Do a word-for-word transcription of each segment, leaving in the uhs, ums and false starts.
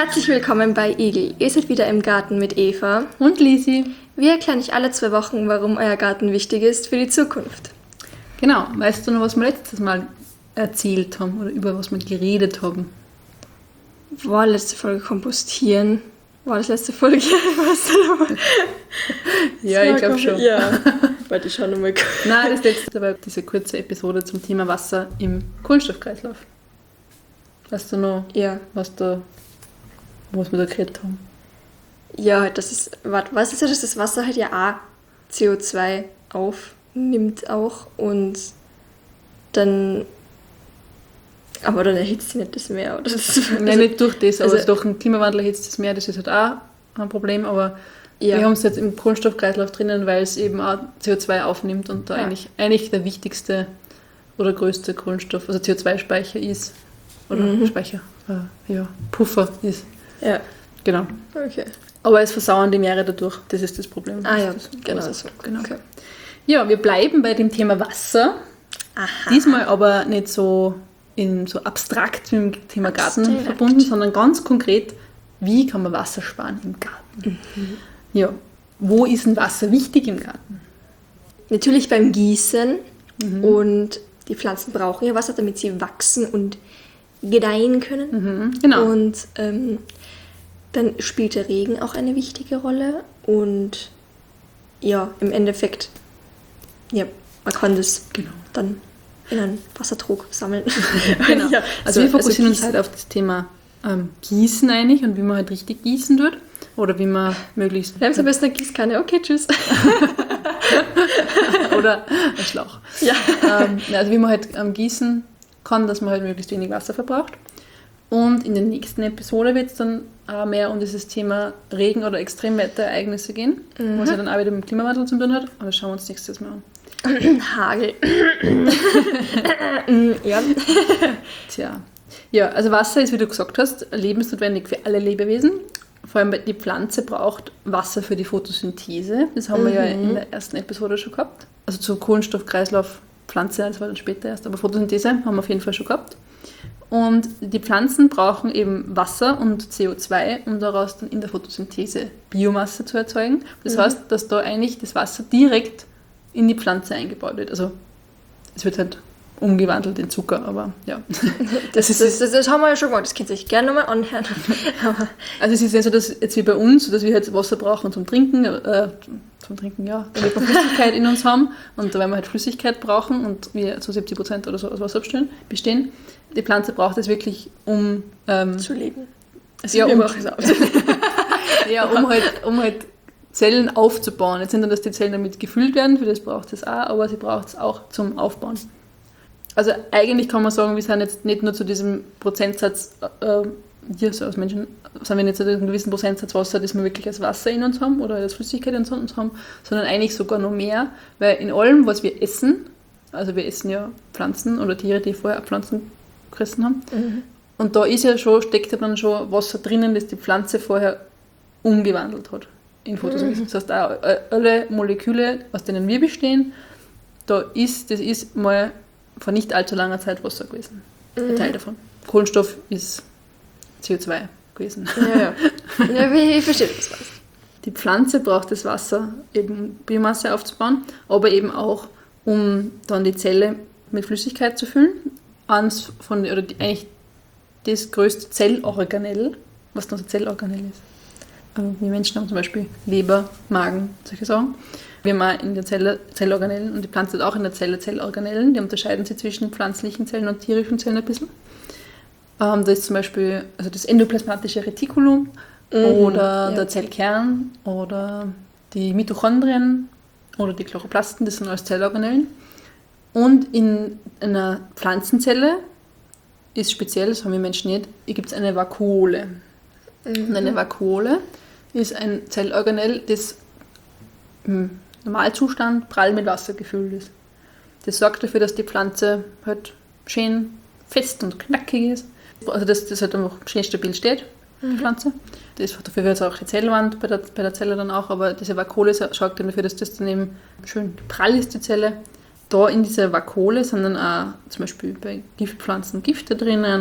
Herzlich willkommen bei Igel. Ihr seid wieder im Garten mit Eva und Lisi. Wir erklären euch alle zwei Wochen, warum euer Garten wichtig ist für die Zukunft. Genau. Weißt du noch, was wir letztes Mal erzählt haben oder über was wir geredet haben? War letzte Folge kompostieren? War das letzte Folge? Was? Ja, ich glaube schon. Ja. Warte, ich schau nochmal. Nein, das letzte war diese kurze Episode zum Thema Wasser im Kohlenstoffkreislauf. Weißt du noch, ja. was, da, was wir da geredet haben? Ja, das ist, warte, weißt du, dass das Wasser halt ja auch C O zwei aufnimmt auch und dann, aber dann erhitzt sie nicht das Meer. Oder das, Nein, also, nicht durch das, aber also, durch den Klimawandel erhitzt das Meer, das ist halt auch ein Problem, aber ja. wir haben es jetzt im Kohlenstoffkreislauf drinnen, weil es eben auch C O zwei aufnimmt und da ja. eigentlich, eigentlich der wichtigste oder größte Kohlenstoff, also C O zwei Speicher ist. Oder mhm. Speicher, äh, ja, Puffer ist. Ja. Genau. Okay. Aber es versauern die Meere dadurch, das ist das Problem. Ah ja, das genau. So. genau. Okay. Ja, wir bleiben bei dem Thema Wasser. Aha. Diesmal aber nicht so, in, so abstrakt mit dem Thema Garten abstrakt. verbunden, sondern ganz konkret, wie kann man Wasser sparen im Garten? Mhm. Ja, wo ist denn Wasser wichtig im Garten? Natürlich beim Gießen mhm. und die Pflanzen brauchen ja Wasser, damit sie wachsen und gedeihen können. Mhm, genau. Und ähm, dann spielt der Regen auch eine wichtige Rolle. Und ja, im Endeffekt, ja, man kann das genau. dann in einen Wassertrog sammeln. Genau. ja, also, also wir fokussieren also uns halt auf das Thema ähm, Gießen eigentlich und wie man halt richtig gießen tut. Oder wie man möglichst... Wir haben am besten eine Gießkanne. Okay, tschüss. Oder ein Schlauch. Ja. Ähm, also wie man halt ähm, gießen kann, dass man halt möglichst wenig Wasser verbraucht. Und in der nächsten Episode wird es dann auch mehr um dieses Thema Regen- oder Extremwetterereignisse gehen, mhm. was ja dann auch wieder mit dem Klimawandel zu tun hat. Aber das schauen wir uns nächstes Mal an. Hagel. ja. Tja. Ja, also Wasser ist, wie du gesagt hast, lebensnotwendig für alle Lebewesen. Vor allem die Pflanze braucht Wasser für die Photosynthese. Das haben mhm. wir ja in der ersten Episode schon gehabt. Also zum Kohlenstoffkreislauf Pflanze, das war dann später erst, aber Photosynthese haben wir auf jeden Fall schon gehabt. Und die Pflanzen brauchen eben Wasser und C O zwei, um daraus dann in der Photosynthese Biomasse zu erzeugen. Das mhm. heißt, dass da eigentlich das Wasser direkt in die Pflanze eingebaut wird. Also es wird halt umgewandelt in Zucker, aber ja. Das, das, das, das, das haben wir ja schon gemacht, das könnt ihr euch gerne nochmal anhören. Also es ist ja so, dass jetzt wie bei uns, dass wir halt Wasser brauchen zum Trinken, äh, zum Trinken, ja, damit wir Flüssigkeit in uns haben und weil wir halt Flüssigkeit brauchen und wir zu siebzig Prozent oder so aus Wasser bestehen. Die Pflanze braucht es wirklich, um ähm, zu leben. Also ja, um, ja, um halt, um halt Zellen aufzubauen. Jetzt sind dann, dass die Zellen damit gefüllt werden, für das braucht es auch, aber sie braucht es auch zum Aufbauen. Also eigentlich kann man sagen, wir sind jetzt nicht nur zu diesem Prozentsatz, äh, wir so als Menschen, sind wir nicht zu einem gewissen Prozentsatz Wasser, das wir wirklich als Wasser in uns haben oder als Flüssigkeit in uns haben, sondern eigentlich sogar noch mehr, weil in allem, was wir essen, also wir essen ja Pflanzen oder Tiere, die vorher Pflanzen gefressen haben, mhm. und da ist ja schon, steckt ja dann schon Wasser drinnen, das die Pflanze vorher umgewandelt hat in Photosynthese. Mhm. Das heißt, auch alle Moleküle, aus denen wir bestehen, da ist, das ist mal vor nicht allzu langer Zeit Wasser gewesen. Mhm. Ein Teil davon. Kohlenstoff ist C O zwei gewesen. Ja, ja. ja ich verstehe das. Die Pflanze braucht das Wasser, eben Biomasse aufzubauen, aber eben auch, um dann die Zelle mit Flüssigkeit zu füllen. Eins von, oder die, eigentlich das größte Zellorganell, was dann so Zellorganell ist. Also wir Menschen haben zum Beispiel Leber, Magen, solche Sachen. Wir haben auch in der Zelle Zellorganellen und die Pflanze hat auch in der Zelle Zellorganellen. Die unterscheiden sich zwischen pflanzlichen Zellen und tierischen Zellen ein bisschen. Ähm, da ist zum Beispiel also das endoplasmatische Retikulum mhm, oder ja. der Zellkern oder die Mitochondrien oder die Chloroplasten, das sind alles Zellorganellen. Und in einer Pflanzenzelle ist speziell, das haben wir Menschen nicht, gibt es eine Vakuole. Mhm. Und eine Vakuole ist ein Zellorganell, das im Normalzustand prall mit Wasser gefüllt ist. Das sorgt dafür, dass die Pflanze halt schön fest und knackig ist. Also dass das halt einfach schön stabil steht, die mhm. Pflanze. Das, dafür wird es auch die Zellwand bei der, bei der Zelle dann auch, aber diese Vakuole sorgt dann dafür, dass das dann eben schön prall ist, die Zelle. Da in dieser Vakuole sind dann auch zum Beispiel bei Giftpflanzen Gifte drinnen,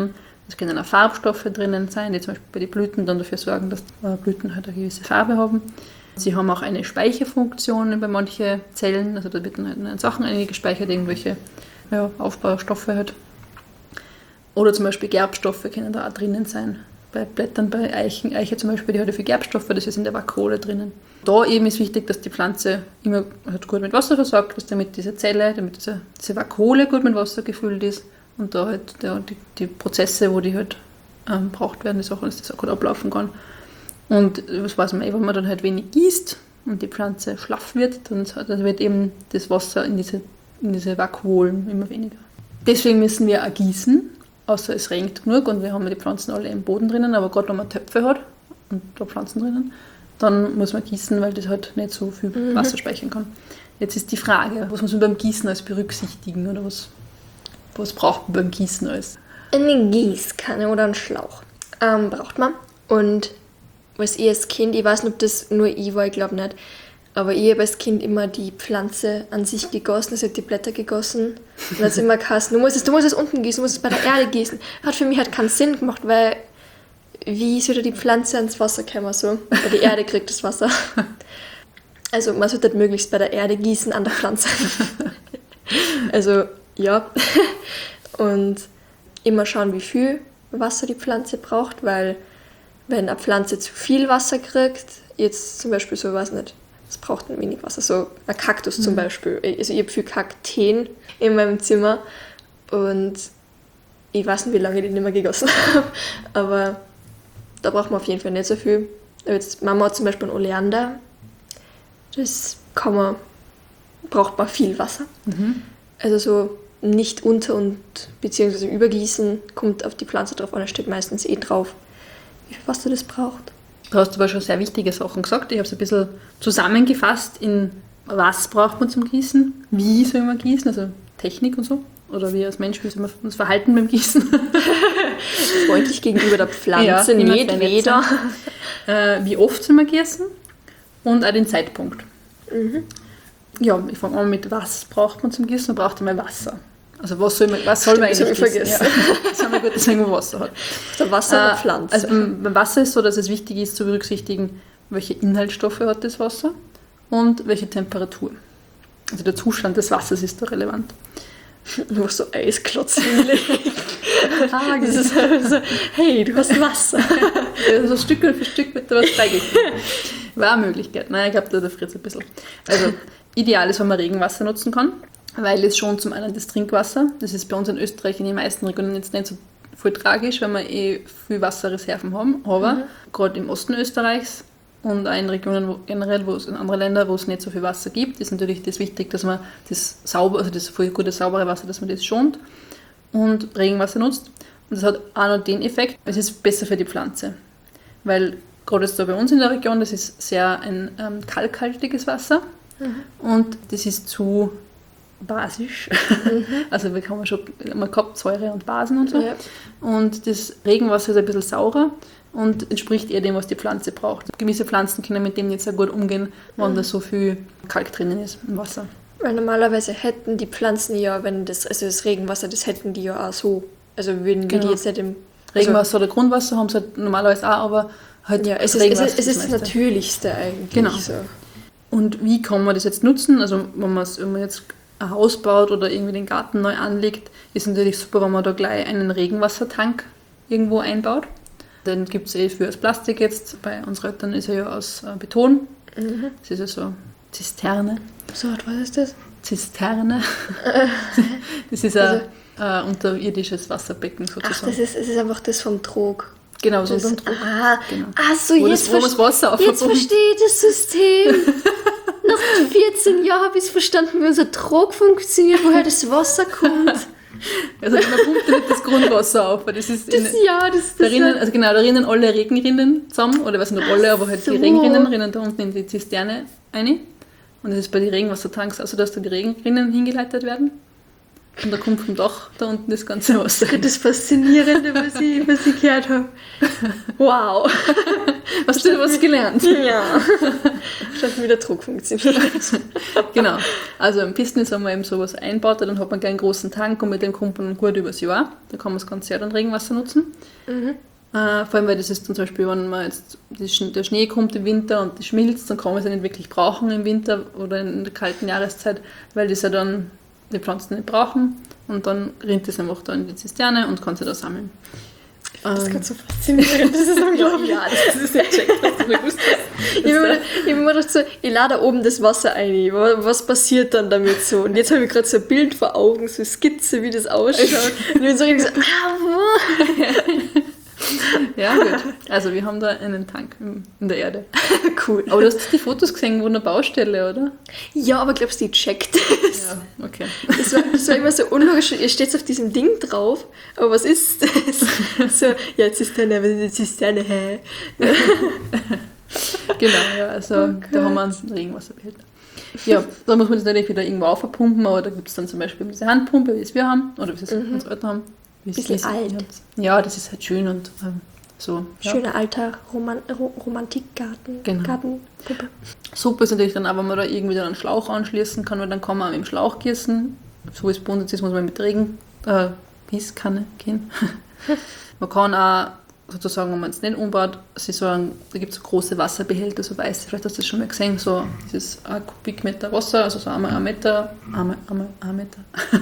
Es können auch Farbstoffe drinnen sein, die zum Beispiel bei den Blüten dann dafür sorgen, dass die Blüten halt eine gewisse Farbe haben. Sie haben auch eine Speicherfunktion bei manchen Zellen, also da wird dann halt Sachen eingespeichert, irgendwelche ja, Aufbaustoffe halt. Oder zum Beispiel Gerbstoffe können da auch drinnen sein. Bei Blättern, bei Eichen, Eiche zum Beispiel, die hat ja viel Gerbstoffe, das ist in der Vakuole drinnen. Da eben ist wichtig, dass die Pflanze immer halt gut mit Wasser versorgt ist, damit diese Zelle, damit diese, diese Vakuole gut mit Wasser gefüllt ist und da halt der, die, die Prozesse, wo die halt ähm, braucht werden, die Sachen, dass das auch gut ablaufen kann. Und das weiß man eh, wenn man dann halt wenig gießt und die Pflanze schlaff wird, dann, dann wird eben das Wasser in diese, in diese Vakuolen immer weniger. Deswegen müssen wir auch gießen, außer es regnet genug und wir haben die Pflanzen alle im Boden drinnen, aber gerade wenn man Töpfe hat und da Pflanzen drinnen, dann muss man gießen, weil das halt nicht so viel Mhm. Wasser speichern kann. Jetzt ist die Frage, was muss man beim Gießen alles berücksichtigen oder was, was braucht man beim Gießen alles? Eine Gießkanne oder einen Schlauch ähm, braucht man. Und was ich als Kind, ich weiß nicht, ob das nur ich war, ich glaube nicht, aber ich habe als Kind immer die Pflanze an sich gegossen, also ich habe die Blätter gegossen. Und dann hat es immer geheißen, du musst es, du musst es unten gießen, du musst es bei der Erde gießen. Hat für mich halt keinen Sinn gemacht, weil wie sollte die Pflanze ans Wasser kommen so? Weil die Erde kriegt das Wasser. Also man sollte halt möglichst bei der Erde gießen an der Pflanze. Also ja. Und immer schauen, wie viel Wasser die Pflanze braucht, weil wenn eine Pflanze zu viel Wasser kriegt, jetzt zum Beispiel so, weiß nicht, es braucht ein wenig Wasser, so ein Kaktus zum Beispiel. Also ich habe viel Kakteen in meinem Zimmer und ich weiß nicht, wie lange ich die nicht mehr gegossen habe, aber da braucht man auf jeden Fall nicht so viel. Jetzt Mama hat zum Beispiel ein Oleander, das kann man, braucht man viel Wasser. Mhm. Also so nicht unter- und beziehungsweise übergießen, kommt auf die Pflanze drauf an, da steht meistens eh drauf, wie viel Wasser das braucht. Du hast aber schon sehr wichtige Sachen gesagt. Ich habe es ein bisschen zusammengefasst in was braucht man zum Gießen, wie soll man gießen, also Technik und so. Oder wie als Mensch, wie soll man uns verhalten beim Gießen. Freundlich gegenüber der Pflanze, Ja, nicht immer weder. Äh, wie oft soll man gießen und auch den Zeitpunkt. Mhm. Ja, ich fange an mit, was braucht man zum Gießen? Man braucht einmal Wasser. Also was soll man, was soll man Stimmt, eigentlich das hab ich gießen? vergessen. Ja. Das ist immer gut, dass man irgendwo Wasser hat. Der Wasser der Äh, Pflanze. Also beim, beim Wasser ist so, dass es wichtig ist zu berücksichtigen, welche Inhaltsstoffe hat das Wasser und welche Temperatur. Also der Zustand des Wassers ist da relevant. Nur so Eisklotzen legen. Das ist so, hey, du hast Wasser. Ja, so Stück für Stück wird da was freigegeben. War eine Möglichkeit. Nein, ich glaube, da friert ein bisschen. Also ideal ist, wenn man Regenwasser nutzen kann, weil es schon zum einen das Trinkwasser, das ist bei uns in Österreich in den meisten Regionen jetzt nicht so voll tragisch, weil wir eh viel Wasserreserven haben, aber mhm. gerade im Osten Österreichs und auch in Regionen wo, generell, wo es in anderen Ländern, wo es nicht so viel Wasser gibt, ist natürlich das wichtig, dass man das sauber, also das voll gute saubere Wasser, dass man das schont und Regenwasser nutzt. Und das hat auch noch den Effekt, es ist besser für die Pflanze, weil gerade jetzt da bei uns in der Region, das ist sehr ein ähm, kalkhaltiges Wasser mhm. und das ist zu basisch. Mhm. Also wir haben schon mal gehabt, Säure und Basen und so. Ja. Und das Regenwasser ist ein bisschen saurer und entspricht eher dem, was die Pflanze braucht. Gewisse Pflanzen können mit dem nicht sehr gut umgehen, wenn mhm. da so viel Kalk drinnen ist im Wasser. Weil normalerweise hätten die Pflanzen ja, wenn das, also das Regenwasser, das hätten die ja auch so. Also würden wir genau. die jetzt nicht im... Regenwasser oder Grundwasser haben sie halt normalerweise auch, aber halt ja, es ist, es ist, es ist das Natürlichste eigentlich. Genau. So. Und wie kann man das jetzt nutzen? Also wenn, wenn man jetzt ein Haus baut oder irgendwie den Garten neu anlegt, ist natürlich super, wenn man da gleich einen Regenwassertank irgendwo einbaut. Den gibt es eh für das Plastik jetzt. Bei unseren Eltern ist er ja aus äh, Beton. Mhm. Das ist ja so Zisterne. So, was ist das? Zisterne. Das ist ein äh, unterirdisches Wasserbecken sozusagen. Ach, das ist, das ist einfach das vom Trog. Genau, so das, ein Trog. Ah, genau. Ach so, wo jetzt, das, wo das Wasser jetzt verstehe ich das System. Nach vierzehn Jahren habe ich es verstanden, wie unser Trog funktioniert, woher das Wasser kommt. Also man pumpt nicht das Grundwasser auf, weil das ist... Das, in, ja, das, da das rinnen, also genau, da rinnen alle Regenrinnen zusammen, oder was nicht alle, aber halt so. Die Regenrinnen rinnen da unten in die Zisterne rein. Und das ist bei den Regenwassertanks also, dass da die Regenrinnen hingeleitet werden. Und da kommt vom Dach da unten das ganze Wasser. Das Faszinierende, was ich, was ich gehört habe. Wow. Hast du was gelernt? Ja. Schaut, wie der Druck funktioniert. Genau. Also im Business haben wir eben sowas eingebaut, dann hat man gleich einen großen Tank und mit dem kommt man gut übers Jahr. Da kann man das ganze Jahr dann Regenwasser nutzen. Mhm. Äh, vor allem, weil das ist zum Beispiel, wenn man jetzt der Schnee kommt im Winter und das schmilzt, dann kann man es ja nicht wirklich brauchen im Winter oder in der kalten Jahreszeit, weil das ja dann die Pflanzen nicht brauchen und dann rinnt es einfach da in die Zisterne und kann sie da sammeln. Das ist so faszinierend, das ist unglaublich. Ja, das ist nicht check, dass du gewusst hast. Ich habe mir immer gedacht, so, ich lade da oben das Wasser ein, was passiert dann damit so? Und jetzt habe ich gerade so ein Bild vor Augen, so eine Skizze, wie das ausschaut. Und ich bin so richtig so, ah, wo? Ja, gut. Also wir haben da einen Tank in der Erde. Cool. Aber du hast die Fotos gesehen, wo eine Baustelle, oder? Ja, aber glaubst du, die checkt das? Ja, okay. Das war, das war immer so unlogisch. Ihr steht auf diesem Ding drauf, aber was ist das? So, ja, Zisterne, was ist eine Zisterne? Hä? Genau, ja, also okay. Da haben wir einen Regenwasserbehälter. Ja, da muss man das natürlich wieder irgendwo aufpumpen, aber da gibt es dann zum Beispiel diese Handpumpe, wie es wir haben, oder wie es mhm. unsere Eltern haben. Ein bisschen alt. Ja, das ist halt schön und ähm, so. Ja. Schöner alter Roman- Romantikgarten. Genau. Gartenpuppe. Super ist natürlich dann auch, wenn man da irgendwie dann einen Schlauch anschließen kann, weil dann kann man mit dem Schlauch gießen. So wie es bei uns ist, muss man mit Regen, äh, Gießkanne gehen. Man kann auch sozusagen, wenn man es nicht umbaut, sie sagen, da gibt es so große Wasserbehälter, so weiß, vielleicht hast du das schon mal gesehen, so dieses ein Kubikmeter Wasser, also so einmal ein Meter, einmal, einmal ein Meter.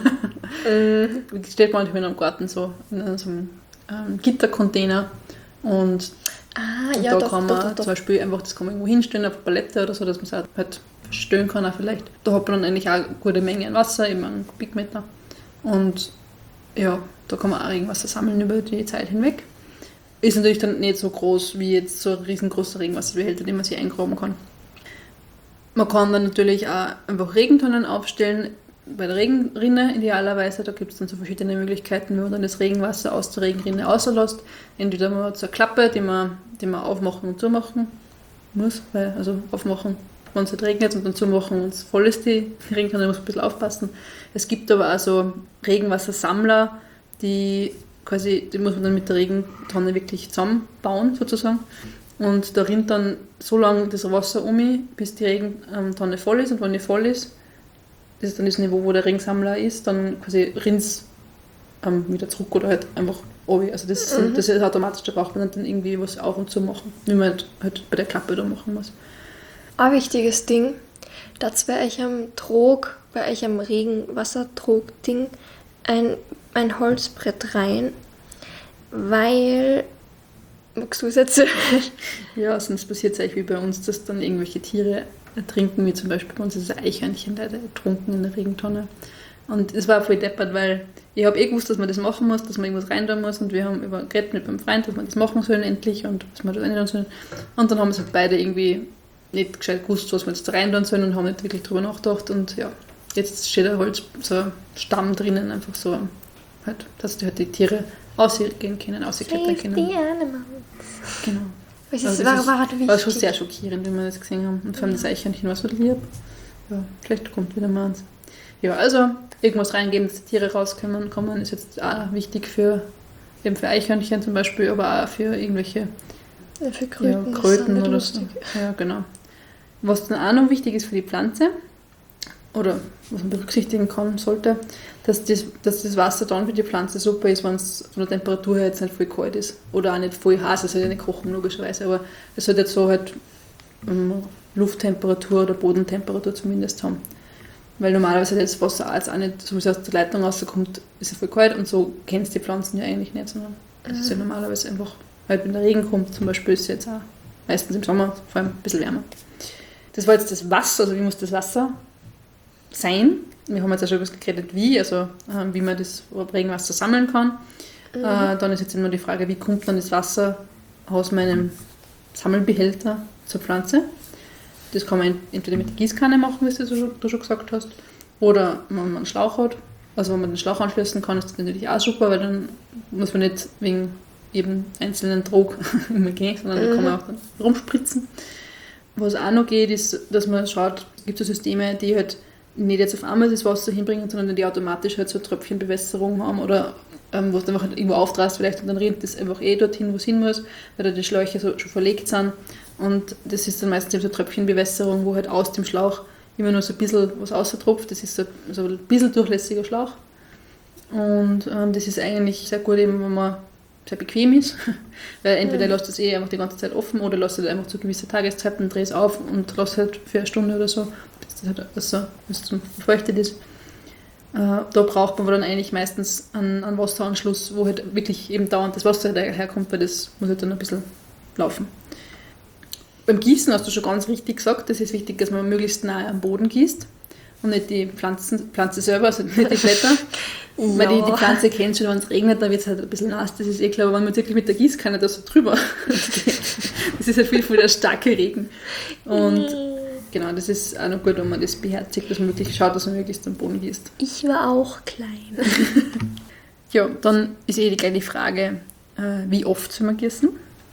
Mhm. Steht manchmal in einem Garten so, in so einem ähm, Gittercontainer und, ah, und ja, da doch, kann doch, man doch, doch. zum Beispiel einfach, das kann man irgendwo hinstellen auf eine Palette oder so, dass man es halt verstellen kann auch vielleicht. Da hat man dann eigentlich auch eine gute Menge an Wasser, eben einen Kubikmeter und ja, da kann man auch Regenwasser sammeln über die Zeit hinweg. Ist natürlich dann nicht so groß wie jetzt so ein riesengroßer Regenwasserbehälter, den man sich eingraben kann. Man kann dann natürlich auch einfach Regentonnen aufstellen, bei der Regenrinne idealerweise. Da gibt es dann so verschiedene Möglichkeiten, wie man dann das Regenwasser aus der Regenrinne rauslässt. Entweder man hat so eine Klappe, die man, die man aufmachen und zumachen muss, weil, also aufmachen, wenn es halt regnet und dann zumachen, wenn es voll ist, die Regentonne, muss man ein bisschen aufpassen. Es gibt aber auch so Regenwassersammler, die quasi, die muss man dann mit der Regentonne wirklich zusammenbauen, sozusagen. Und da rinnt dann so lange das Wasser um mich, bis die Regentonne voll ist. Und wenn die voll ist, das ist dann das Niveau, wo der Regensammler ist, dann quasi rinnt es ähm, wieder zurück oder halt einfach runter. Also das, mhm. das ist automatisch, da braucht man dann irgendwie was auf und zu machen, wie man halt, halt bei der Klappe da machen muss. Ein wichtiges Ding, das bei euch am Trog, bei euch am Regenwassertrog-Ding, ein ein Holzbrett rein, weil, magst du es erzählen? Ja, sonst passiert es eigentlich wie bei uns, dass dann irgendwelche Tiere ertrinken, wie zum Beispiel bei uns ist ein Eichhörnchen leider ertrunken in der Regentonne. Und es war voll deppert, weil ich habe eh gewusst, dass man das machen muss, dass man irgendwas rein tun muss und wir haben über geredet mit meinem Freund, dass wir das machen sollen endlich und dass wir das rein tun sollen. Und dann haben wir es halt beide irgendwie nicht gescheit gewusst, was wir jetzt da rein tun sollen und haben nicht wirklich drüber nachgedacht und ja, jetzt steht ein Holz, so ein Stamm drinnen, einfach so halt, dass die, halt die Tiere ausgehen können, ausgeklettern können. Save the animals. Genau. Das, also war, das war, ist, war schon sehr schockierend, wie wir das gesehen haben. Und vor allem das Eichhörnchen war so lieb. Ja, vielleicht kommt wieder mal eins. Ja, also irgendwas reingeben, dass die Tiere rauskommen, kommen, ist jetzt auch wichtig für, eben für Eichhörnchen zum Beispiel, aber auch für irgendwelche ja, für Kröten, ja, Kröten oder lustig. So. Ja, genau. Was dann auch noch wichtig ist für die Pflanze, oder was man berücksichtigen kann, sollte, dass das, dass das Wasser dann für die Pflanze super ist, wenn es von der Temperatur her jetzt nicht voll kalt ist. Oder auch nicht voll heiß, es soll ja nicht kochen, logischerweise, aber es sollte jetzt so halt um, Lufttemperatur oder Bodentemperatur zumindest haben. Weil normalerweise das Wasser jetzt auch nicht, so wie es aus der Leitung rauskommt, ist es voll kalt und so kennst du die Pflanzen ja eigentlich nicht, sondern es ist ja normalerweise einfach, halt wenn der Regen kommt, zum Beispiel ist es jetzt auch meistens im Sommer vor allem ein bisschen wärmer. Das war jetzt das Wasser, also wie muss das Wasser sein. Wir haben jetzt auch schon etwas geredet, wie, also äh, wie man das Regenwasser sammeln kann. Mhm. Äh, dann ist jetzt immer die Frage, wie kommt dann das Wasser aus meinem Sammelbehälter zur Pflanze. Das kann man entweder mit der Gießkanne machen, wie du schon, du schon gesagt hast, oder wenn man einen Schlauch hat. Also wenn man den Schlauch anschließen kann, ist das natürlich auch super, weil dann muss man nicht wegen jedem einzelnen Trog immer gehen, sondern mhm. da kann man auch dann rumspritzen. Was auch noch geht, ist, dass man schaut, es gibt so Systeme, die halt nicht jetzt auf einmal das Wasser hinbringen, sondern die automatisch halt so Tröpfchenbewässerung haben oder ähm, wo du einfach irgendwo auftrast vielleicht und dann rinnt das einfach eh dorthin, wo es hin muss, weil da die Schläuche so, schon verlegt sind. Und das ist dann meistens eben so eine Tröpfchenbewässerung, wo halt aus dem Schlauch immer nur so ein bisschen was raustropft. Das ist so, so ein bisschen durchlässiger Schlauch. Und ähm, das ist eigentlich sehr gut, eben, wenn man sehr bequem ist, weil entweder ja. lässt es eh einfach die ganze Zeit offen oder lässt es einfach zu gewissen Tageszeiten, dreh es auf und lässt halt für eine Stunde oder so, bis das, halt, das so, bis es befeuchtet ist. Äh, da braucht man aber dann eigentlich meistens einen, einen Wasseranschluss, wo halt wirklich eben dauernd das Wasser herkommt, weil das muss halt dann ein bisschen laufen. Beim Gießen hast du schon ganz richtig gesagt, das ist wichtig, dass man möglichst nahe am Boden gießt und nicht die Pflanzen, Pflanze selber, also nicht die Blätter. Ja. Weil die, die Pflanze kennt schon, wenn es regnet, dann wird es halt ein bisschen nass, das ist eh klar, aber wenn man wirklich mit der Gießkanne da so drüber das ist halt viel, viel der starke Regen. Und genau, das ist auch noch gut, wenn man das beherzigt, dass man wirklich schaut, dass man möglichst am Boden gießt. Ich war auch klein. Ja, dann ist eh gleich die Frage, wie oft soll man gießen?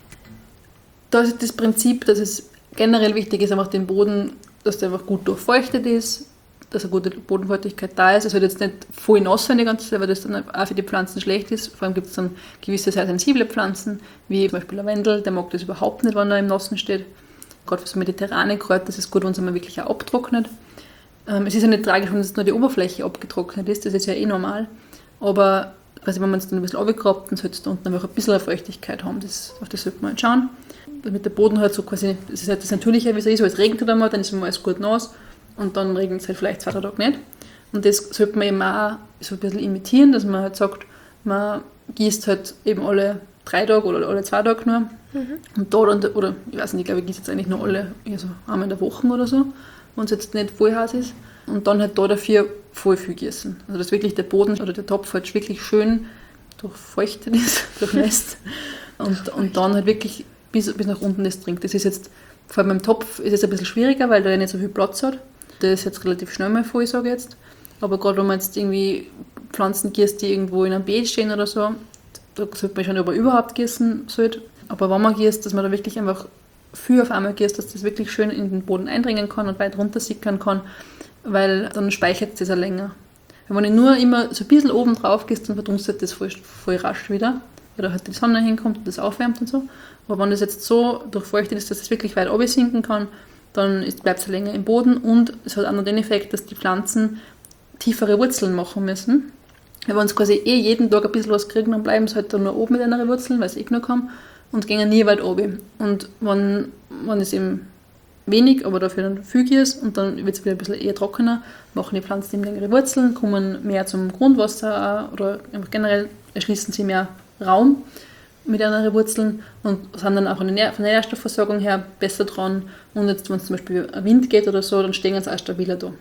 Da ist das Prinzip, dass es generell wichtig ist, einfach den Boden, dass der einfach gut durchfeuchtet ist, dass eine gute Bodenfeuchtigkeit da ist. Es soll jetzt nicht voll nass sein die ganze Zeit, weil das dann auch für die Pflanzen schlecht ist. Vor allem gibt es dann gewisse sehr sensible Pflanzen, wie zum Beispiel Lavendel, der mag das überhaupt nicht, wenn er im Nassen steht. Gerade für so mediterrane Kräuter, das ist gut, wenn es einmal wirklich auch abtrocknet. Ähm, es ist ja nicht tragisch, wenn jetzt nur die Oberfläche abgetrocknet ist, das ist ja eh normal. Aber quasi, wenn man es dann ein bisschen runtergrabt, dann sollte es da unten einfach ein bisschen Feuchtigkeit haben. Das, auf das sollte man halt schauen. Damit der Boden halt so quasi, das ist halt das Natürliche, wie es ist, weil es regnet halt einmal, dann ist immer alles gut nass. Und dann regnet es halt vielleicht zwei, drei Tage nicht. Und das sollte man eben auch so ein bisschen imitieren, dass man halt sagt, man gießt halt eben alle drei Tage oder alle zwei Tage nur. Mhm. Und da dann, oder ich weiß nicht, ich glaube, ich gieße jetzt eigentlich nur alle, also einmal in der Woche oder so, wenn es jetzt nicht voll heiß ist. Und dann halt da dafür voll viel gießen. Also dass wirklich der Boden oder der Topf halt wirklich schön durchfeuchtet ist, durchnässt. Und, und dann halt wirklich bis, bis nach unten das trinkt. Das ist jetzt, vor allem beim Topf ist es ein bisschen schwieriger, weil der nicht so viel Platz hat. Der ist jetzt relativ schnell mal voll, sage ich jetzt. Aber gerade wenn man jetzt irgendwie Pflanzen gießt, die irgendwo in einem Beet stehen oder so, da sollte man schon, ob man überhaupt gießen sollte. Aber wenn man gießt, dass man da wirklich einfach viel auf einmal gießt, dass das wirklich schön in den Boden eindringen kann und weit runter sickern kann, weil dann speichert es auch länger. Wenn ich nur immer so ein bisschen oben drauf gießt, dann verdunstet das voll, voll rasch wieder, weil da halt die Sonne hinkommt und das aufwärmt und so. Aber wenn das jetzt so durchfeuchtet ist, dass es wirklich weit runtersinken kann, dann bleibt es länger im Boden und es hat auch noch den Effekt, dass die Pflanzen tiefere Wurzeln machen müssen. Wenn sie quasi eh jeden Tag ein bisschen was kriegen, dann bleiben sie halt dann nur oben mit einer Wurzeln, weil sie eh genug haben und gehen nie weit oben. Und wenn, wenn es eben wenig, aber dafür dann viel ist und dann wird es wieder ein bisschen eher trockener, machen die Pflanzen eben längere Wurzeln, kommen mehr zum Grundwasser auch, oder einfach generell erschließen sie mehr Raum mit ihren Wurzeln und sind dann auch von der Nährstoffversorgung her besser dran. Und jetzt, wenn es zum Beispiel ein Wind geht oder so, dann stehen sie auch stabiler da.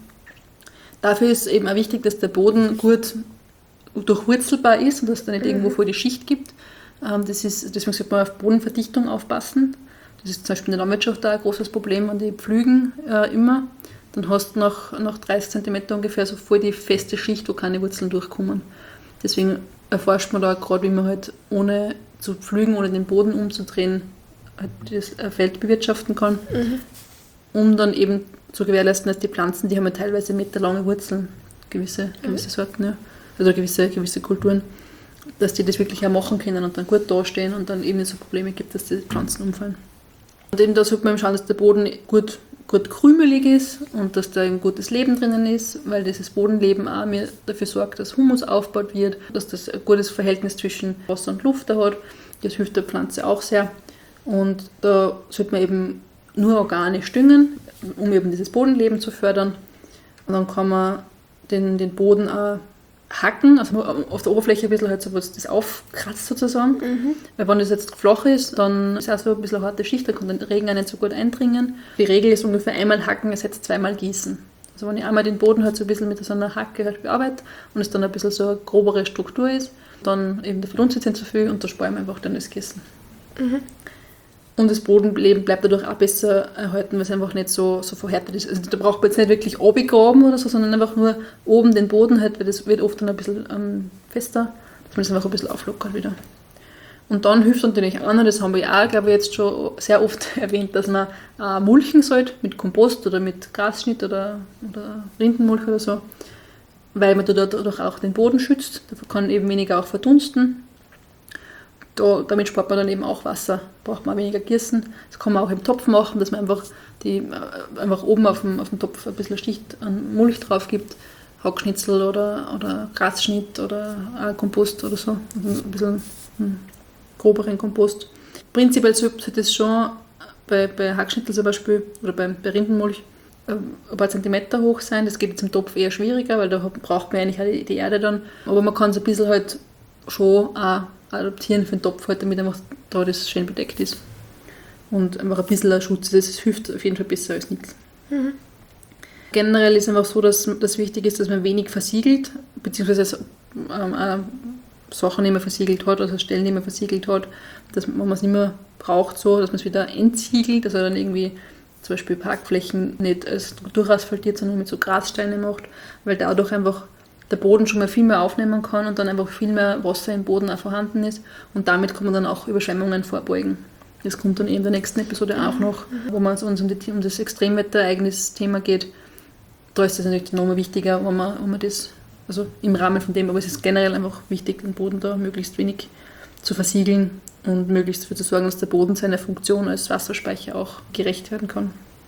Dafür ist eben auch wichtig, dass der Boden gut durchwurzelbar ist und dass es da nicht irgendwo voll die Schicht gibt. Das ist, deswegen sollte man auf Bodenverdichtung aufpassen. Das ist zum Beispiel in der Landwirtschaft auch ein großes Problem an die Pflügen äh, immer. Dann hast du nach, nach dreißig Zentimeter ungefähr so voll die feste Schicht, wo keine Wurzeln durchkommen. Deswegen erforscht man da gerade, wie man halt ohne zu pflügen, ohne den Boden umzudrehen, halt das Feld bewirtschaften kann, mhm. um dann eben zu gewährleisten, dass die Pflanzen, die haben ja teilweise meterlange Wurzeln, gewisse, gewisse mhm. Sorten, ja, also gewisse, gewisse Kulturen, dass die das wirklich auch machen können und dann gut dastehen und dann eben nicht so Probleme gibt, dass die Pflanzen umfallen. Und eben da sollte man schauen, dass der Boden gut, gut krümelig ist und dass da ein gutes Leben drinnen ist, weil dieses Bodenleben auch mir dafür sorgt, dass Humus aufgebaut wird, dass das ein gutes Verhältnis zwischen Wasser und Luft da hat. Das hilft der Pflanze auch sehr. Und da sollte man eben nur organisch düngen, um eben dieses Bodenleben zu fördern. Und dann kann man den, den Boden auch hacken, also auf der Oberfläche ein bisschen halt so was das aufkratzt sozusagen. Mhm. Weil wenn das jetzt flach ist, dann ist auch so ein bisschen eine harte Schicht, da kann der Regen auch nicht so gut eindringen. Die Regel ist ungefähr einmal hacken, ersetzt zweimal gießen. Also wenn ich einmal den Boden halt so ein bisschen mit so einer Hacke halt bearbeite und es dann ein bisschen so eine grobere Struktur ist, dann eben der verdunstet nicht so viel und da sparen wir einfach dann das Gießen. Mhm. Und das Bodenleben bleibt dadurch auch besser erhalten, weil es einfach nicht so, so verhärtet ist. Also da braucht man jetzt nicht wirklich runtergraben oder so, sondern einfach nur oben den Boden halt, weil das wird oft dann ein bisschen ähm, fester, dass man das einfach ein bisschen auflockert wieder. Und dann hilft natürlich auch noch, das haben wir auch, glaube ich, jetzt schon sehr oft erwähnt, dass man äh, mulchen sollte mit Kompost oder mit Grasschnitt oder, oder Rindenmulch oder so. weil man dadurch auch den Boden schützt. Da kann eben weniger auch verdunsten. Da, damit spart man dann eben auch Wasser, braucht man auch weniger Gießen. Das kann man auch im Topf machen, dass man einfach, die, einfach oben auf dem, auf dem Topf ein bisschen Schicht an Mulch drauf gibt, Hackschnitzel oder, oder Grasschnitt oder Kompost oder so, ein bisschen einen groberen Kompost. Prinzipiell sollte das schon bei, bei Hackschnitzel zum Beispiel oder bei, bei Rindenmulch ein paar Zentimeter hoch sein. Das geht jetzt im Topf eher schwieriger, weil da braucht man eigentlich auch die, die Erde dann. Aber man kann es ein bisschen halt schon auch adaptieren für den Topf, halt, damit einfach da das schön bedeckt ist. Und einfach ein bisschen Schutz, das hilft auf jeden Fall besser als nichts. Mhm. Generell ist einfach so, dass das wichtig ist, dass man wenig versiegelt, beziehungsweise ähm, äh, Sachen nicht mehr versiegelt hat, also Stellen nicht mehr versiegelt hat, dass man es nicht mehr braucht, so, dass man es wieder entsiegelt, dass er dann irgendwie zum Beispiel Parkflächen nicht als durchasphaltiert, sondern mit so Grassteinen macht, weil dadurch einfach der Boden schon mal viel mehr aufnehmen kann und dann einfach viel mehr Wasser im Boden auch vorhanden ist und damit kann man dann auch Überschwemmungen vorbeugen. Das kommt dann eh in der nächsten Episode auch noch, wo man uns um, die, um das Extremwetterereignis-Thema geht. Da ist es natürlich nochmal wichtiger, wenn man, wenn man das, also im Rahmen von dem, aber es ist generell einfach wichtig, den Boden da möglichst wenig zu versiegeln und möglichst dafür zu sorgen, dass der Boden seiner Funktion als Wasserspeicher auch gerecht werden kann.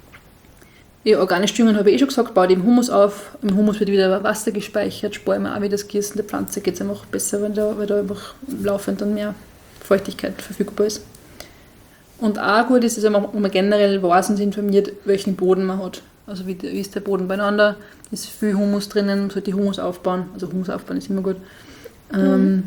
Ja, organisch düngen habe ich eh schon gesagt, baut eben Humus auf. Im Humus wird wieder Wasser gespeichert, sparen wir auch wieder das Gießen der Pflanze, geht es einfach besser, weil da, weil da einfach laufend dann mehr Feuchtigkeit verfügbar ist. Und auch gut ist es, wenn man generell weiß und informiert, welchen Boden man hat. Also wie, wie ist der Boden beieinander, ist viel Humus drinnen, sollte Humus aufbauen. Also Humus aufbauen ist immer gut. Mhm. Ähm,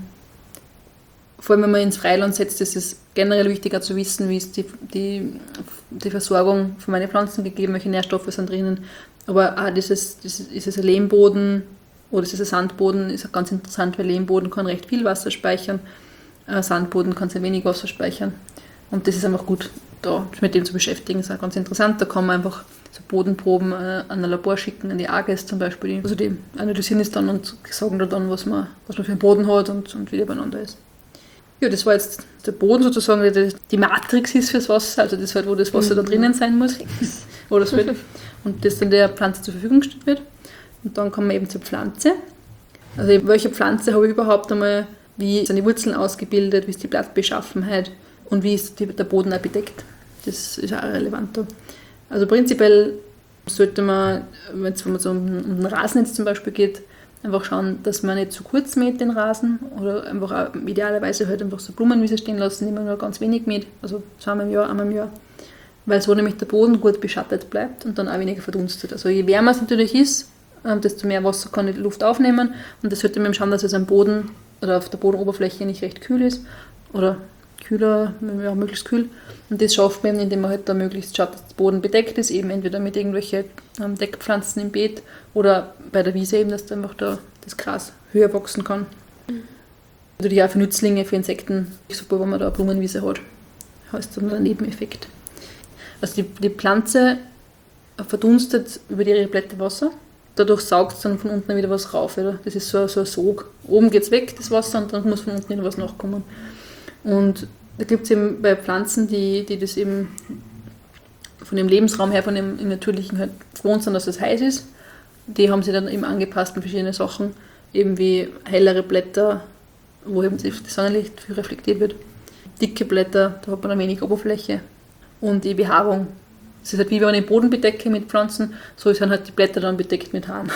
vor allem, wenn man ins Freiland setzt, ist es generell wichtiger zu wissen, wie ist die, die, die Versorgung von meinen Pflanzen gegeben, welche Nährstoffe sind drinnen. Aber auch dieses, dieses, ist es ein Lehmboden oder ist es ein Sandboden, ist auch ganz interessant, weil Lehmboden kann recht viel Wasser speichern, ein Sandboden kann sehr wenig Wasser speichern. Und das ist einfach gut, da mit dem zu beschäftigen, ist auch ganz interessant. Da kann man einfach so Bodenproben an ein Labor schicken, an die A G E S zum Beispiel. Also die analysieren es dann und sagen da dann, was man, was man für einen Boden hat und, und wie der beieinander ist. Ja, das war jetzt der Boden sozusagen, die, die Matrix ist fürs Wasser, also das halt, wo das Wasser mhm. da drinnen sein muss. Oder das wird, und das dann der Pflanze zur Verfügung gestellt wird. Und dann kommen wir eben zur Pflanze. Also welche Pflanze habe ich überhaupt einmal, wie sind die Wurzeln ausgebildet, wie ist die Blattbeschaffenheit und wie ist die, der Boden auch bedeckt. Das ist auch relevant da. Also prinzipiell sollte man, wenn es so um, um den Rasen jetzt zum Beispiel geht, einfach schauen, dass man nicht zu kurz mäht den Rasen oder einfach auch idealerweise halt einfach so Blumenwiese stehen lassen, die man nur ganz wenig mäht, also zweimal im Jahr, einmal im Jahr, weil so nämlich der Boden gut beschattet bleibt und dann auch weniger verdunstet. Also je wärmer es natürlich ist, desto mehr Wasser kann die Luft aufnehmen und das sollte man schauen, dass es am Boden oder auf der Bodenoberfläche nicht recht kühl ist oder kühler, ja, möglichst kühl. Und das schafft man, indem man halt da möglichst schaut, dass der Boden bedeckt ist, eben entweder mit irgendwelchen ähm, Deckpflanzen im Beet oder bei der Wiese eben, dass da einfach da das Gras höher wachsen kann. Mhm. Natürlich auch für Nützlinge, für Insekten, super, wenn man da eine Blumenwiese hat. Das ist dann ein Nebeneffekt. Also die, die Pflanze verdunstet über ihre Blätter Wasser. Dadurch saugt es dann von unten wieder was rauf. Oder? Das ist so, so ein Sog. Oben geht es weg, das Wasser, und dann muss von unten wieder was nachkommen. Und da gibt es eben bei Pflanzen, die, die das eben von dem Lebensraum her, von dem im Natürlichen halt gewohnt sind, dass es heiß ist. Die haben sich dann eben angepasst an verschiedene Sachen, eben wie hellere Blätter, wo eben das Sonnenlicht viel reflektiert wird. Dicke Blätter, da hat man dann wenig Oberfläche. Und die Behaarung. Es ist halt wie wenn ich den Boden bedecke mit Pflanzen, so sind halt die Blätter dann bedeckt mit Haaren.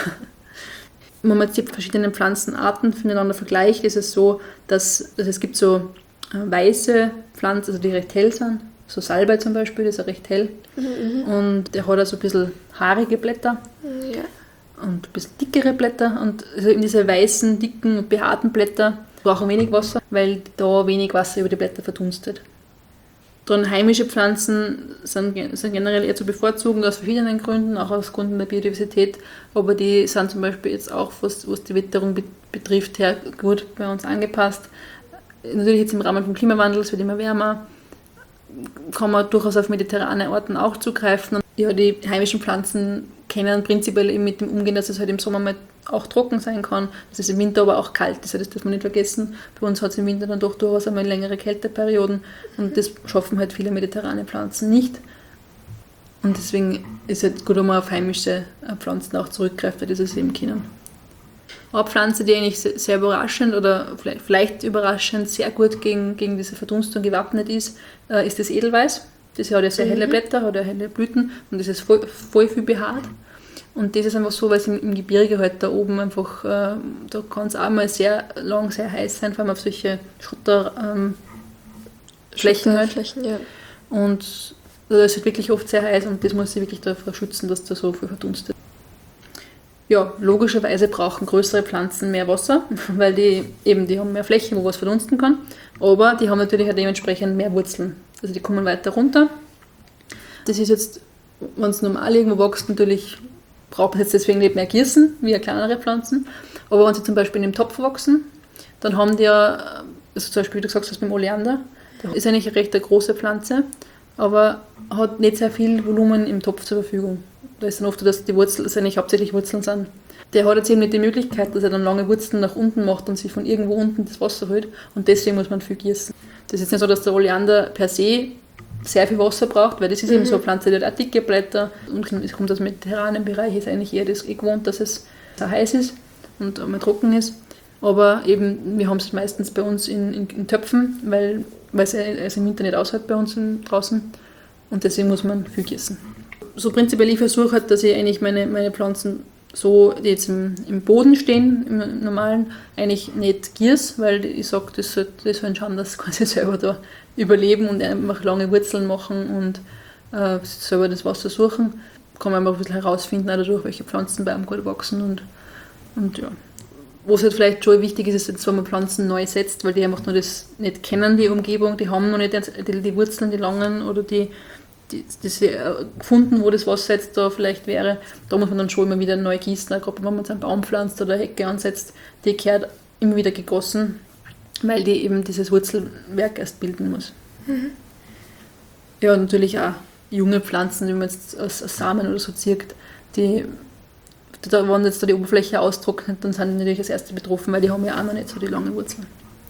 Wenn man jetzt die verschiedenen Pflanzenarten voneinander vergleicht, ist es so, dass, dass es gibt so weiße Pflanzen, also die recht hell sind. So Salbei zum Beispiel, das ist ja recht hell. Mhm. Und der hat auch so ein bisschen haarige Blätter. Ja. Und ein bisschen dickere Blätter. Und also eben diese weißen, dicken, behaarten Blätter brauchen wenig Wasser, weil da wenig Wasser über die Blätter verdunstet. Dann heimische Pflanzen sind, sind generell eher zu bevorzugen, aus verschiedenen Gründen, auch aus Gründen der Biodiversität. Aber die sind zum Beispiel jetzt auch, was, was die Witterung betrifft, her gut bei uns angepasst. Natürlich jetzt im Rahmen vom Klimawandel, es wird immer wärmer, kann man durchaus auf mediterrane Orten auch zugreifen. Ja, die heimischen Pflanzen können prinzipiell eben mit dem umgehen, dass es halt im Sommer mal auch trocken sein kann, dass es im Winter aber auch kalt ist, das darf man nicht vergessen. Bei uns hat es im Winter dann doch durchaus einmal längere Kälteperioden und das schaffen halt viele mediterrane Pflanzen nicht. Und deswegen ist es halt gut, wenn man auf heimische Pflanzen auch zurückgreift, weil das es eben können. Eine Pflanze, die eigentlich sehr, sehr überraschend oder vielleicht, vielleicht überraschend sehr gut gegen, gegen diese Verdunstung gewappnet ist, äh, ist das Edelweiß. Das hat ja sehr helle Blätter, hat ja helle Blüten und das ist voll, voll viel behaart. Und das ist einfach so, weil es im, im Gebirge halt da oben einfach, äh, da kann es auch mal sehr lang, sehr heiß sein, vor allem auf solche Schotterflächen ähm, halt. Flächen, ja. Und da ist halt wirklich oft sehr heiß und das muss sich wirklich davor schützen, dass da so viel verdunstet. Ja, logischerweise brauchen größere Pflanzen mehr Wasser, weil die eben, die haben mehr Fläche, wo was verdunsten kann, aber die haben natürlich auch dementsprechend mehr Wurzeln. Also die kommen weiter runter. Das ist jetzt, wenn es normal irgendwo wächst, natürlich braucht man jetzt deswegen nicht mehr Gießen, wie kleinere Pflanzen. Aber wenn sie zum Beispiel in einem Topf wachsen, dann haben die ja, also zum Beispiel, wie du gesagt hast, mit dem Oleander, das ist eigentlich eine recht eine große Pflanze, aber hat nicht sehr viel Volumen im Topf zur Verfügung. Da ist dann oft so, dass die Wurzeln, also eigentlich hauptsächlich Wurzeln sind. Der hat jetzt eben nicht die Möglichkeit, dass er dann lange Wurzeln nach unten macht und sich von irgendwo unten das Wasser holt und deswegen muss man viel gießen. Das ist jetzt nicht so, dass der Oleander per se sehr viel Wasser braucht, weil das ist mhm. eben so eine Pflanze, die hat auch dicke Blätter und es kommt aus dem mediterranen Bereich, ist eigentlich eher das gewohnt, dass es sehr heiß ist und einmal trocken ist. Aber eben, wir haben es meistens bei uns in, in, in Töpfen, weil, weil es, es im Winter nicht aushält bei uns in, draußen und deswegen muss man viel gießen. So prinzipiell, ich versuche halt, dass ich eigentlich meine, meine Pflanzen so, die jetzt im, im Boden stehen, im normalen, eigentlich nicht gieße, weil ich sage, das soll, das sollen schauen, dass sie quasi selber da überleben und einfach lange Wurzeln machen und äh, selber das Wasser suchen. Kann man einfach ein bisschen herausfinden, auch dadurch, welche Pflanzen bei einem gut wachsen und, und ja. Was halt vielleicht schon wichtig ist, ist jetzt, wenn man Pflanzen neu setzt, weil die einfach nur das nicht kennen, die Umgebung, die haben noch nicht die, die Wurzeln, die langen oder die Die, das gefunden, wo das Wasser jetzt da vielleicht wäre, da muss man dann schon immer wieder neu gießen, gerade wenn man jetzt einen Baum pflanzt oder eine Hecke ansetzt, die gehört immer wieder gegossen, weil die eben dieses Wurzelwerk erst bilden muss. Mhm. Ja, und natürlich auch junge Pflanzen, wie man jetzt aus, aus Samen oder so zirkt, die, da, wenn jetzt da die Oberfläche austrocknet, dann sind die natürlich als erste betroffen, weil die haben ja auch noch nicht so die langen Wurzeln.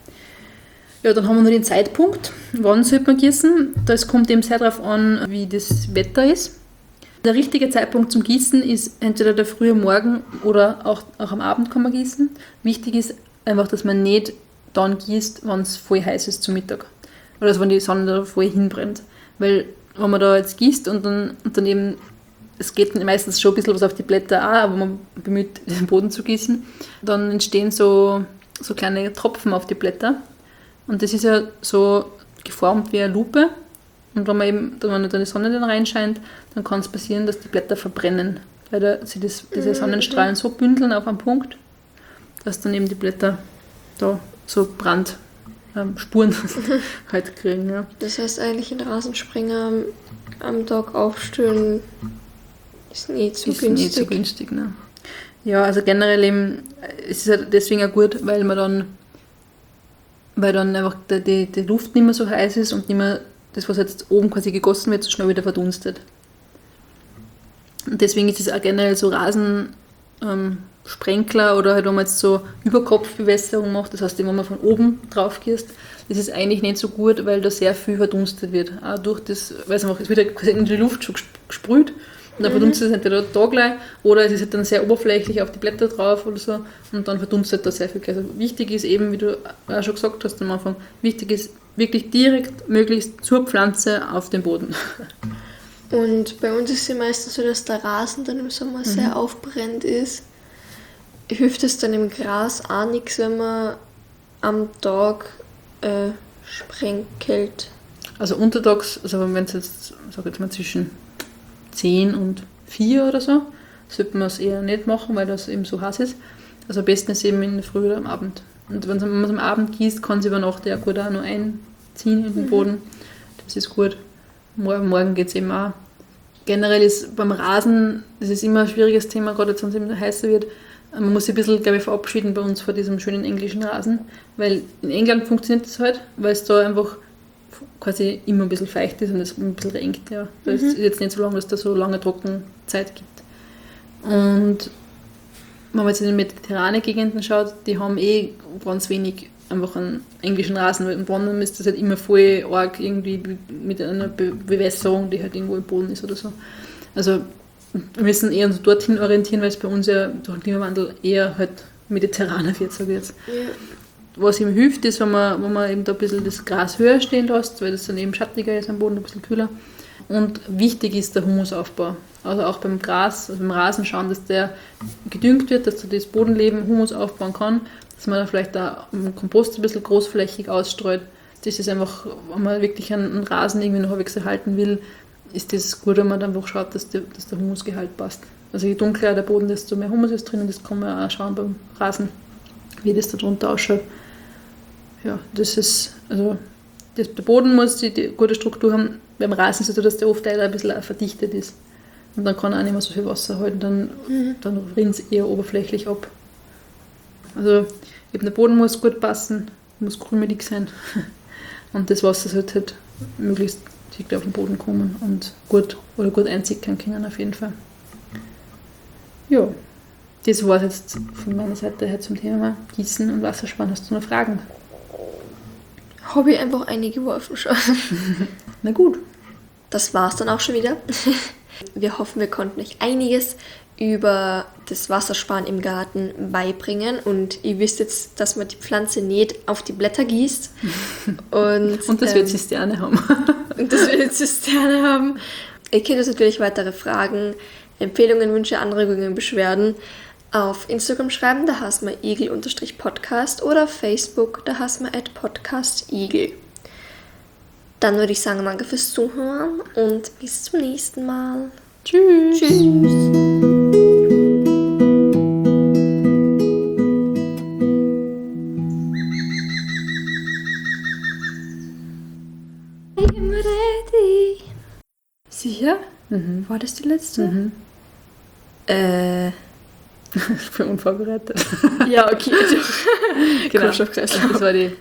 Ja, dann haben wir noch den Zeitpunkt. Wann sollte man gießen? Das kommt eben sehr darauf an, wie das Wetter ist. Der richtige Zeitpunkt zum Gießen ist entweder der frühe Morgen oder auch, auch am Abend kann man gießen. Wichtig ist einfach, dass man nicht dann gießt, wenn es voll heiß ist zum Mittag. Oder also wenn die Sonne da voll hinbrennt. Weil wenn man da jetzt gießt und dann, und dann eben, es geht meistens schon ein bisschen was auf die Blätter auch, aber man bemüht, den Boden zu gießen, dann entstehen so, so kleine Tropfen auf die Blätter. Und das ist ja so geformt wie eine Lupe. Und wenn man eben, wenn dann die Sonne dann reinscheint, dann kann es passieren, dass die Blätter verbrennen. Weil da sie das, diese Sonnenstrahlen so bündeln auf einen Punkt, dass dann eben die Blätter da so Brandspuren ähm, halt kriegen. Ja. Das heißt eigentlich, ein Rasensprenger am, am Tag aufstellen ist nicht so ist günstig. Nicht so günstig, ne? Ja, also generell eben, es ist ja deswegen auch gut, weil man dann weil dann einfach die, die, die Luft nicht mehr so heiß ist und nicht mehr das, was jetzt oben quasi gegossen wird, so schnell wieder verdunstet. Und deswegen ist es auch generell so Rasensprenkler ähm, oder halt, wenn man jetzt so Überkopfbewässerung macht, das heißt, wenn man von oben drauf gießt, das ist eigentlich nicht so gut, weil da sehr viel verdunstet wird. Auch durch das, weil es einfach, es wird ja quasi in die Luft schon gesprüht. Und dann verdunstet es entweder da gleich oder es ist halt dann sehr oberflächlich auf die Blätter drauf oder so und dann verdunstet da sehr viel. Also wichtig ist eben, wie du auch schon gesagt hast am Anfang, wichtig ist wirklich direkt möglichst zur Pflanze auf den Boden. Und bei uns ist es ja meistens so, dass der Rasen dann im Sommer mhm. sehr aufbrennt ist. Hilft es dann im Gras auch nichts, wenn man am Tag äh, sprenkelt? Also untertags, also wenn es jetzt, sag jetzt mal zwischen zehn und vier oder so, sollte man es eher nicht machen, weil das eben so heiß ist. Also am besten ist eben in der Früh oder am Abend. Und wenn man es am Abend gießt, kann es über Nacht ja gut auch noch einziehen in den Boden. Das ist gut. Morgen, morgen geht es eben auch. Generell ist beim Rasen, das ist immer ein schwieriges Thema, gerade jetzt, wenn es eben heißer wird. Man muss sich ein bisschen, glaube ich, verabschieden bei uns vor diesem schönen englischen Rasen, weil in England funktioniert das halt, weil es da einfach quasi immer ein bisschen feucht ist und es ein bisschen regnet. Ja. Da ist jetzt nicht so lange, dass da so lange Trockenzeit gibt. Und wenn man jetzt in den mediterranen Gegenden schaut, die haben eh ganz wenig einfach einen englischen Rasen, weil in Wandern ist das halt immer voll arg irgendwie mit einer Be- Bewässerung, die halt irgendwo im Boden ist oder so. Also wir müssen eher uns dorthin orientieren, weil es bei uns ja durch den Klimawandel eher halt mediterraner wird, sage ich jetzt. Ja. Was ihm hilft, ist, wenn man, wenn man eben da ein bisschen das Gras höher stehen lässt, weil das dann eben schattiger ist am Boden, ein bisschen kühler. Und wichtig ist der Humusaufbau. Also auch beim Gras, also beim Rasen schauen, dass der gedüngt wird, dass das Bodenleben Humus aufbauen kann, dass man da vielleicht da am Kompost ein bisschen großflächig ausstreut. Das ist einfach, wenn man wirklich einen, einen Rasen irgendwie noch halbwegs erhalten will, ist das gut, wenn man dann einfach schaut, dass der, dass der Humusgehalt passt. Also je dunkler der Boden, desto mehr Humus ist drin und das kann man auch schauen beim Rasen, wie das da drunter ausschaut. Ja, das ist, also das, der Boden muss die, die gute Struktur haben. Beim Rasen ist es so, dass der oft leider ein bisschen verdichtet ist. Und dann kann er auch nicht mehr so viel Wasser halten, dann, mhm. dann rinnt es eher oberflächlich ab. Also eben der Boden muss gut passen, muss krümelig sein. Und das Wasser sollte halt möglichst dicht auf den Boden kommen und gut oder gut einsickern können auf jeden Fall. Ja, das war es jetzt von meiner Seite her zum Thema Gießen und Wassersparen. Hast du noch Fragen? Habe ich einfach eingeworfen schon. Na gut. Das war's dann auch schon wieder. Wir hoffen, wir konnten euch einiges über das Wassersparen im Garten beibringen und ihr wisst jetzt, dass man die Pflanze nicht auf die Blätter gießt. Und, und das wird ähm, Zisterne haben. Und das wird Zisterne haben. Ihr könnt uns natürlich weitere Fragen, Empfehlungen, Wünsche, Anregungen, Beschwerden auf Instagram schreiben, da heißt man igel-podcast oder auf Facebook, da heißt man at podcastigel. Dann würde ich sagen, danke fürs Zuhören und bis zum nächsten Mal. Tschüss. Tschüss. I'm ready. Sicher? Mhm. War das die letzte? Mhm. Äh. Ich bin unvorbereitet. Ja, okay. Genau. Das war die